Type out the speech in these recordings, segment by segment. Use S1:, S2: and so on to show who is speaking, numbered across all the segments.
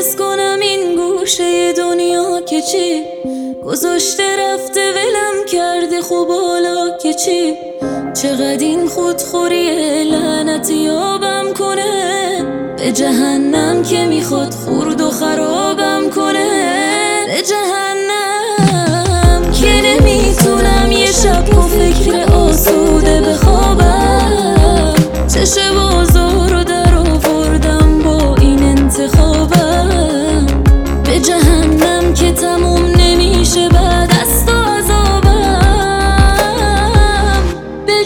S1: حس کنم این گوشه دنیا که چی گذاشته رفته ولم کرده، خب حالا که چی؟ چقدر این خودخوری لعنتی یابم کنه، به جهنم که میخواد خورد و خرابم کنه، به جهنم که نمیتونم یه شب با فکر آسوده بخوابم. چش بازار رو در آوردم با این انتخابم، به جهنم که تموم نمیشه بعد از تو عذابم، به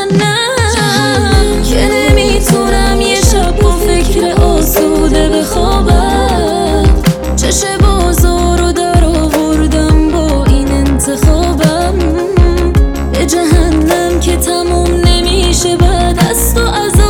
S1: جهنم که نمیتونم یه شب با فکر آسوده بخوابم. چش بازار رو در آوردم با این انتخابم، به جهنم که تموم نمیشه بعد از تو عذابم.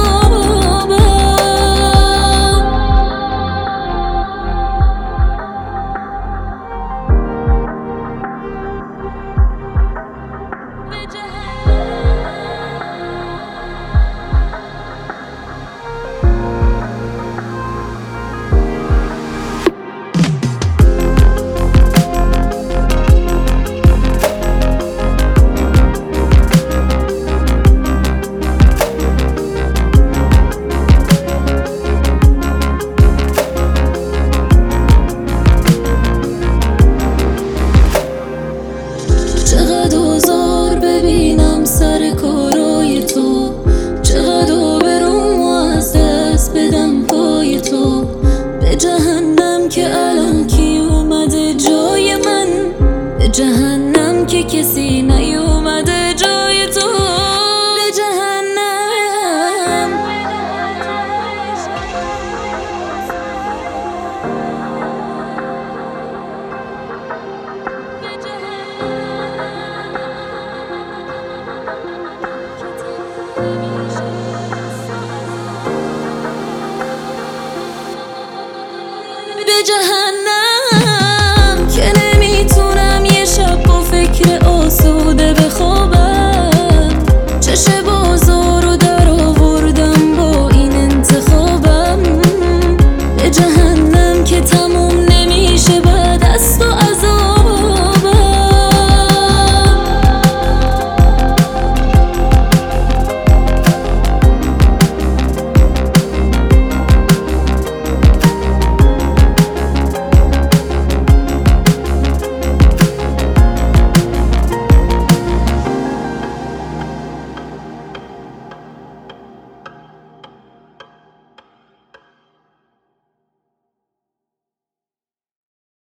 S1: چقدر آزار ببینم سر کارای تو، چقدر آبروم و از دست بدم پای تو، به جهنم که الان کی اومده جای من، به جهنم که کسی نیومده جای تو، به جهنم. به جهنم